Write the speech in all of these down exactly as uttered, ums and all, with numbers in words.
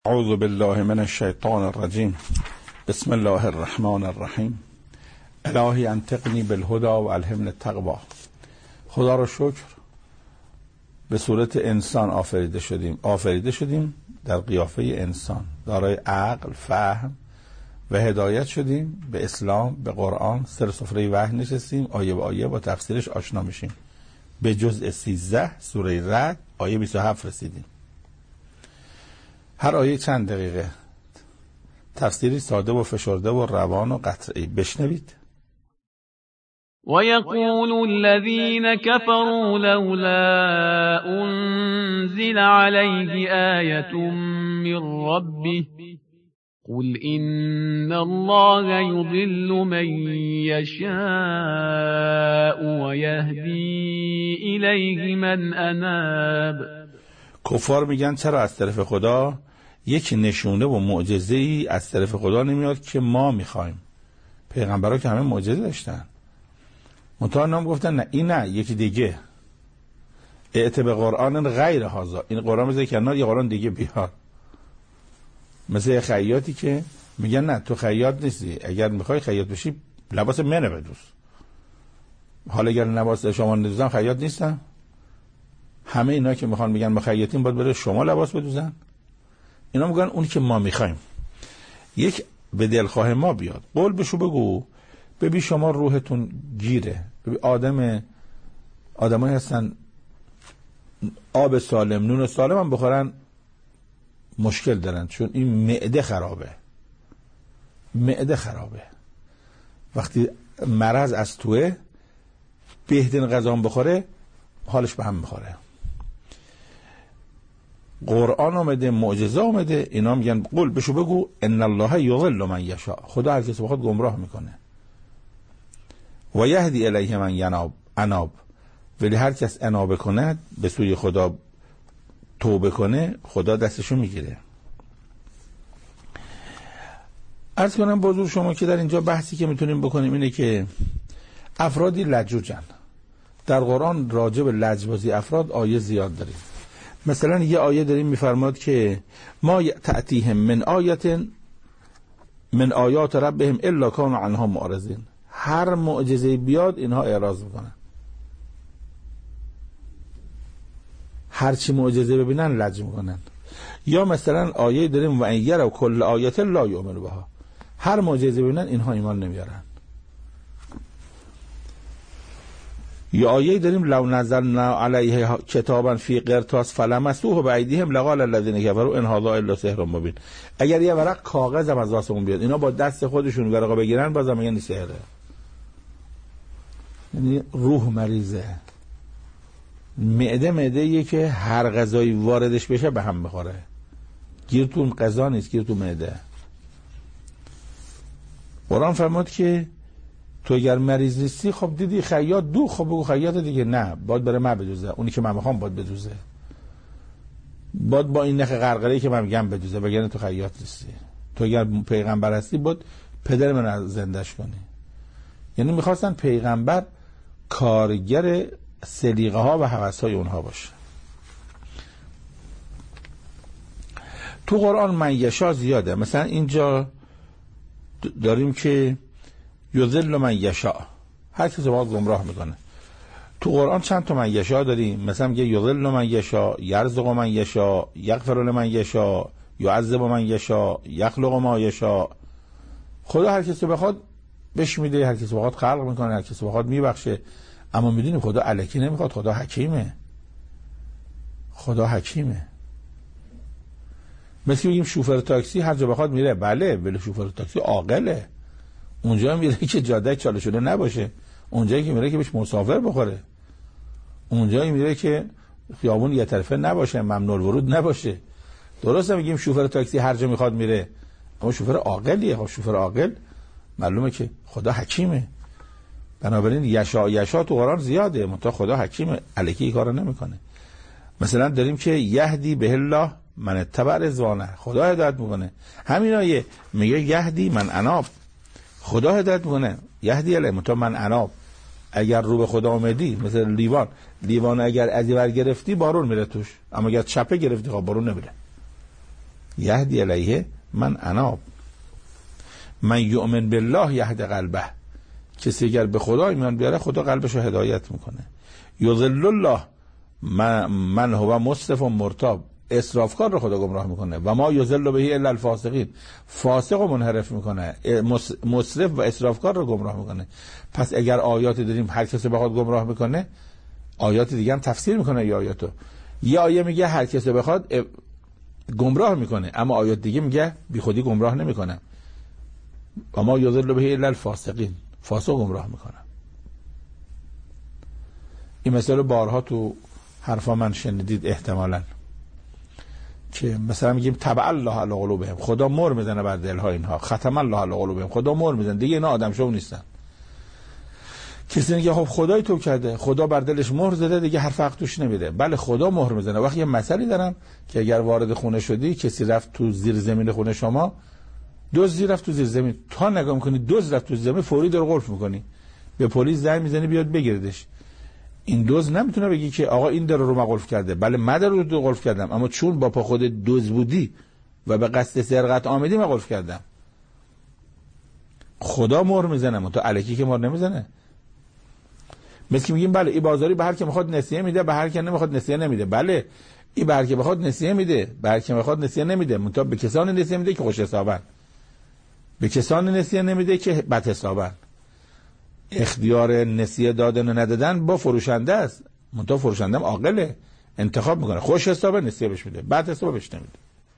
اعوذ بالله من الشیطان الرجیم. بسم الله الرحمن الرحیم. الهی انطقنی بالهدی و الهمنی التقوی. خدا را شکر، به صورت انسان آفریده شدیم آفریده شدیم در قیافه انسان، دارای عقل، فهم و هدایت شدیم به اسلام، به قرآن. سر سفره وحی نشستیم، آیه به آیه با تفسیرش آشنا میشیم. به جزء سیزده سوره رعد آیه بیست و هفت رسیدیم. هر آیه چند دقیقه، تفسیری ساده و فشرده و روان و قطعی. بشنوید. وَيَقُولُ الَّذِينَ كَفَرُوا لَوْلَا أُنزِلَ عَلَيْهِ آيَةٌ مِّن رَّبِّهِ قُلْ إِنَّ اللَّهَ يُضِلُّ مَن يَشَاءُ وَيَهْدِي إِلَيْهِ مَنْ أَنَابَ. کفار میگن چرا از طرف خدا یک نشونه و معجزه‌ای از طرف خدا نمیاد که ما میخوایم؟ پیغمبرها که همه معجزه داشتن، منتها نام گفتن نه این نه یکی دیگه. ائت به قرآن غیر هذا، این قرآن بذاری کنار، یه قرآن دیگه بیار. مثل خیاطی که میگن نه تو خیاط نیستی، اگر میخوای خیاط بشی لباس منه بدوز. حالا اگر لباس شما ندوزن خیاط نیستن. همه اینا که میخوان میگن ما خیاطیم باید بره شما لباس بدوزن. اینا میگن اون که ما میخوایم یک به دلخواه ما بیاد. قول بشو بگو ببین شما روحتون گیره. ببین آدم آدمایی هستن آب سالم نون سالم هم بخورن مشکل دارن، چون این معده خرابه. معده خرابه وقتی مرض از توه، بهترین غذا بخوره حالش به هم میخوره. قرآن آمده، معجزه آمده، اینا میگن قول بشو بگو ان الله یضل من یشاء، خدا هر کسی بخواد گمراه میکنه. و یهدی الیه من یناب اناب، ولی هر کس انابه کند، به سوی خدا توبه کنه، خدا دستشو میگیره. عرض کنم بازور شما که در اینجا بحثی که میتونیم بکنیم اینه که افرادی لجوجن. در قرآن راجع به لجبازی افراد آیه زیاد داریم. مثلا یه آیه داریم میفرماد که ما تأتیهم من آیت من آیات ربهم الا کانوا عنها معرضین. هر معجزه بیاد اینها اعراض میکنن. هر چی معجزه ببینن لج میکنن. یا مثلا آیه داریم و ان یروا کل آیت لا یؤمنوا بها، هر معجزه ببینن اینها ایمان نمیارن. یا آیه داریم لو نزلنا علیه کتابا فی قرطاس فلمسوه بایدیهم لقال الذین کفروا ان هذا الا سحر مبین. اگر یه ورق کاغذ هم از واسمون بیاد، اینا با دست خودشون ورقا بگیرن بازم میگن سحره. یعنی روح مریضه. معده معده‌ایه که هر غذایی واردش بشه به هم میخوره. گیر تو غذا نیست، گیر تو معده. قرآن فرمود که تو اگر مریض نیستی، خب دیدی خیاط دو، خب بگو خیاط دیگه نه، باید بره من بدوزه، اونی که من میخوام باید بدوزه، باید با این نخ غرغره‌ای که من میگم بدوزه، بگن تو خیاط نیستی. تو اگر پیغمبر هستی باید پدر من زندش کنی. یعنی میخواستن پیغمبر کارگر سلیقه ها و هوس های اونها باشه. تو قرآن من یشا زیاده. مثلا اینجا داریم که یضل من یشاء، هر کسی باید گمراه میکنه. تو قرآن چند تا من یشاء داریم. مثلا میگه یضل من یشاء، یرزق من یشاء، یغفر لمن یشاء، یعذب من یشاء، یخلق ما یشاء. خدا هر کسی بخواد بهش میده، هر کسی بخواد خلق میکنه، هر کسی بخواد میبخشه. اما میدونیم خدا الکی نمیخواد، خدا حکیمه. خدا حکیمه. مثل میگیم شوفر تاکسی هر جا بخواد میره. بله، ولی شوفر تاکسی عاقله. اونجا میره که جاده چاله شده نباشه، اونجایی که میره که بهش مسافر بخوره، اونجایی میره که خیابون یه طرفه نباشه، ممنوع الورود نباشه. درسته میگیم شوفر تاکسی هر جا میخواد میره، اما شوفر عاقلیه. خب شوفر عاقل معلومه که خدا حکیمه. بنابراین یشا یشا تو قرآن زیاده، منتها خدا حکیمه، الکی کارو نمیکنه. مثلا داریم که یهدی به الله من اتبع رضوانه، خدا هدایت میکنه. همین آیه میگه یهدی من اناب، خدا هدایت میکنه. یهدی الیه منتها من اناب. اگر رو به خدا اومدی، مثل لیوان لیوان اگر از ور گرفتی بارون میره توش، اما اگر چپه گرفتی خب بارون نمیره. یهدی الیه من اناب. من یؤمن بالله یهد قلبه. کسی اگر به خدا ایمان بیاره خدا قلبش رو هدایت میکنه. یضل الله من, من هو مسرف و مرتاب. اسرافکار رو خدا گمراه میکنه. و ما یضل به الا الفاسقین. فاسق و منحرف میکنه. مسرف و اسرافکار رو گمراه میکنه. پس اگر آیاتی داریم هر کسی بخواد گمراه میکنه، آیات دیگه هم تفسیر میکنه. یا آیاتو یه آیه میگه هر کسی بخواد گمراه میکنه، اما آیات دیگه میگه بی خودی گمراه نمیکنه. و ما یضل به الا الفاسقین. فاسق گمراه میکنه. این مثال بارها تو حرفا من شنیدید احتمالاً، که مثلا میگیم تبع الله علی قلوبهم. خدا مهر میزنه بر دلها اینها. ختم الله علی قلوبهم. خدا مهر میزنه دیگه اینا آدم شو نیستن. کسی میگه خب خدای تو کرده، خدا بر دلش مهر زده دیگه حرف حق توش نمیده. بله خدا مهر میزنه. وقتی یه مسئله دارم که اگر وارد خونه شدی، کسی رفت تو زیر زمین خونه شما، دزدی رفت تو زیر زمین، تا نگاه میکنی دزد رفت تو زیر زمین، فوری در قلف میکنی، به پلیس زنگ میزنی بیاد بگیردش. این دزد نمیتونه بگی که آقا این در رو من قلف کرده. بله من در رو تو قلف کردم، اما چون با پا خود دزد بودی و به قصد سرقت آمدی من قلف کردم. خدا مهر میزنه، تو الکی که مهر نمیزنه. مثل که میگیم بله این بازاری به هر کی میخواد نسیه میده، به هر کی نمیخواد نسیه نمیده. بله این به هر کی بخواد نسیه میده، به هر کی میخواد نسیه نمیده. منتها به کسانی نسیه میده که خوش حسابن، به کسانی نسیه نمیده که بد حسابن. اختیار نسیه دادن و ندادن با فروشنده است. منتها فروشنده هم عاقله، انتخاب میکنه. خوش حسابه نسیه بهش میده، بد حسابه بهش نمیده.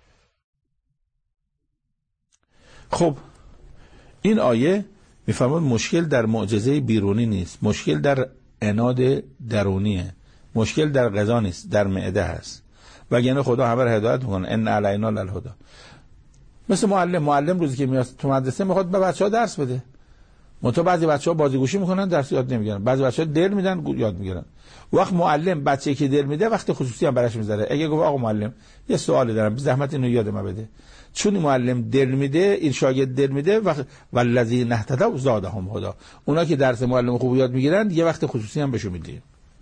خب این آیه میفرماد مشکل در معجزه بیرونی نیست، مشکل در عناد درونیه، مشکل در غذا نیست، در معده هست. وگرنه خدا همه رو هدایت میکنه. ان علینا للهدی. مثل معلم معلم روزی که میاد تو مدرسه میخواد به بچه‌ها درس بده، منتها بعضی بچه‌ها بازیگوشی میکنن درس یاد نمیگیرن، بعضی بچه‌ها دل میدن یاد میگیرن. وقت معلم بچه‌ای که دل میده وقت خصوصی هم براش میذاره. اگه گفت آقا معلم یه سوالی دارم، زحمت اینو یاد ما بده، چون معلم دل میده، این شاگرد دل میده، وقت والذین اهتدوا زادهم هدی. اونا که درس معلم خوب یاد میگیرن یه وقت خصوصی هم بهشون میده.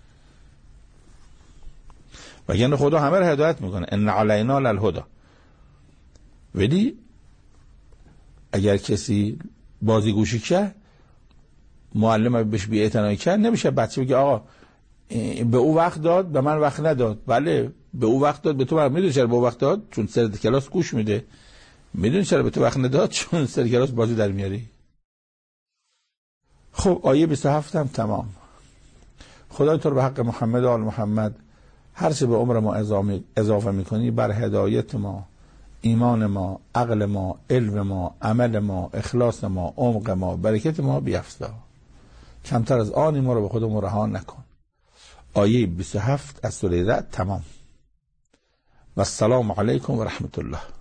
وگرنه خدا همه رو هدایت میکنه. ان علینا للهدی. ولی اگر کسی بازیگوشی کرد، معلم بهش بی‌اعتنایی کرد، نمیشه بچه بگه آقا به او وقت داد به من وقت نداد. بله به او وقت داد، به تو وقت میدونی چرا به او وقت داد؟ چون سر کلاس گوش میده. میدونی چرا به تو وقت نداد؟ چون سر کلاس بازی در میاری. خب آیه بیست و هفت هم تمام. خدای تو رو به حق محمد و آل محمد هر چه به عمر ما اضافه میکنی بر هدایت ما، ایمان ما، عقل ما، علم ما، عمل ما، اخلاص ما، عمق ما، برکت ما بیفزا. کمتر از آنی ما رو به خودمون رها نکن. آیه بیست و هفت از سوره رعد تمام. و السلام علیکم و رحمت الله.